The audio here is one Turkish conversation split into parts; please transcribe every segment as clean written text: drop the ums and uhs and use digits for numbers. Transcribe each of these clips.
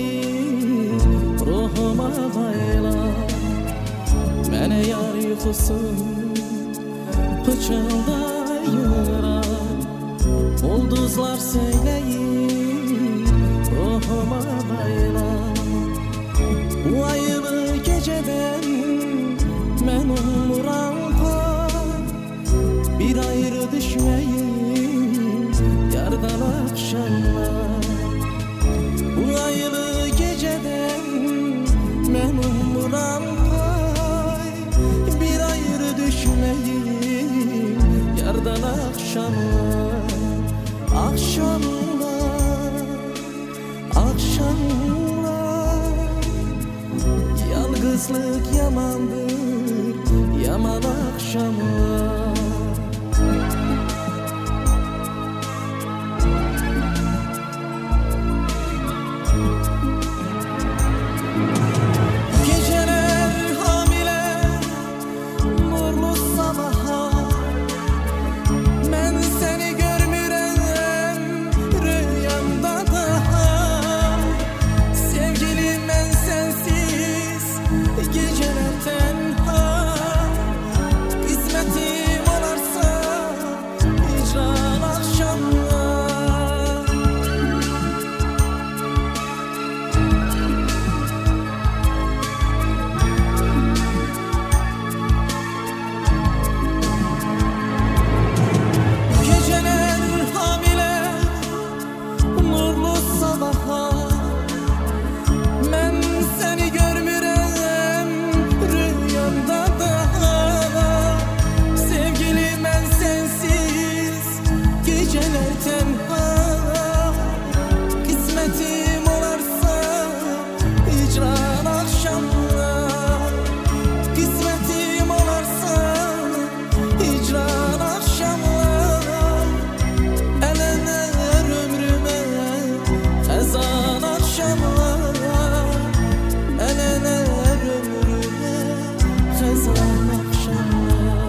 ruhuma bayla. Mene yar yuxusu pıçıldayıra. Ulduzlar söyleyir ruhuma bayla. Bu ayılı geceden men umuram pay. Bir ayrı düşmeyin yardan akşamlar. Bu ayılı geceden men umuram pay. Bir ayrı düşmeyin yardan akşamlar. Akşamlar, akşamlar. Yalnızlık yamandır, yaman akşamlar. Geceler hamile, nurlu sabaha. Men seni görmürem rüyamda daha. Sevgilim ben sensiz geceler tenha. İsmetim olarsa hicran akşamlar. Geceler hamile, nurlu sabaha. Men seni görmürem rüyamda daha. Sevgilim ben sensiz geceler tenha. Kısmetim olarsa hicran akşamlar. Kısmetim olarsa hicran akşamlar. Elener ömrüme ezan akşamlar. Elener ömrüme ezan akşamlar.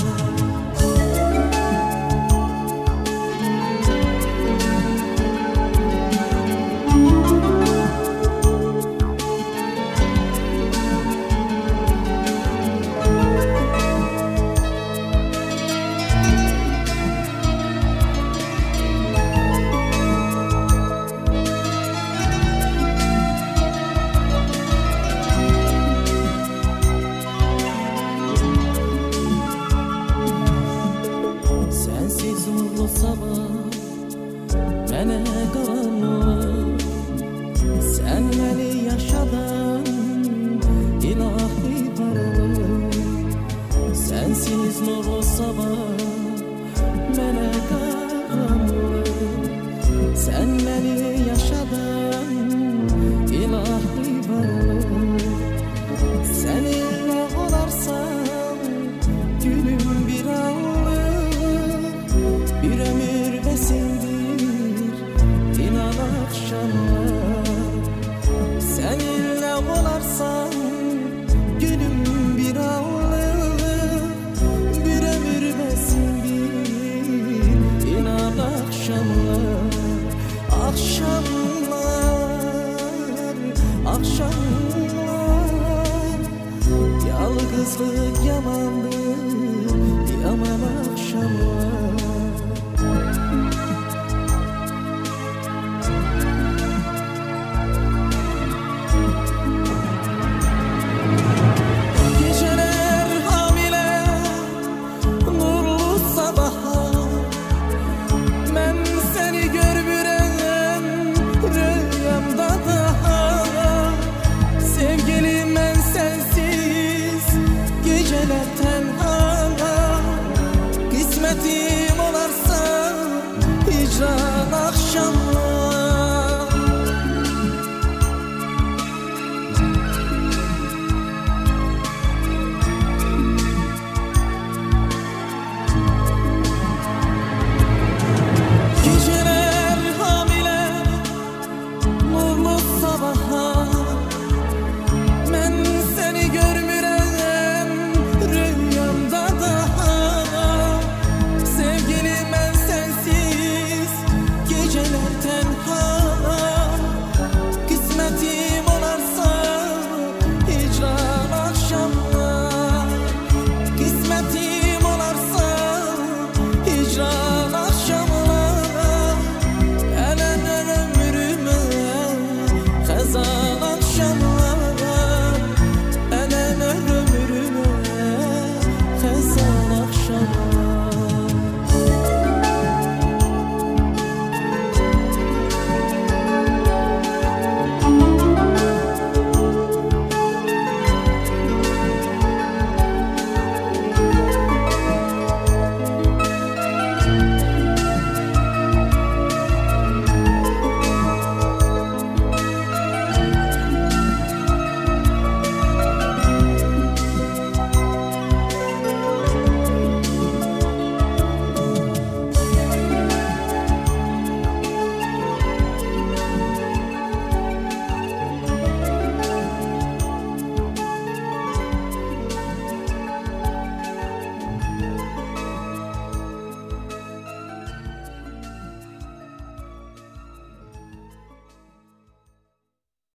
Sensiz nurlu sabah mene karanlık. Sen beni yaşadan ilahi varlık. Sensiz nurlu sabah mene karanlık. Sen beni yaşadan ilahi varlık. Seninle olarsam gülüm bir anlık. Bir ömür besindir inan akşamlar. Seninle olarsam gülüm bir anlık. Bir ömür besindir inan akşamlar. Akşamlar, akşamlar. Yalnızlık yamandır, yaman akşamlar.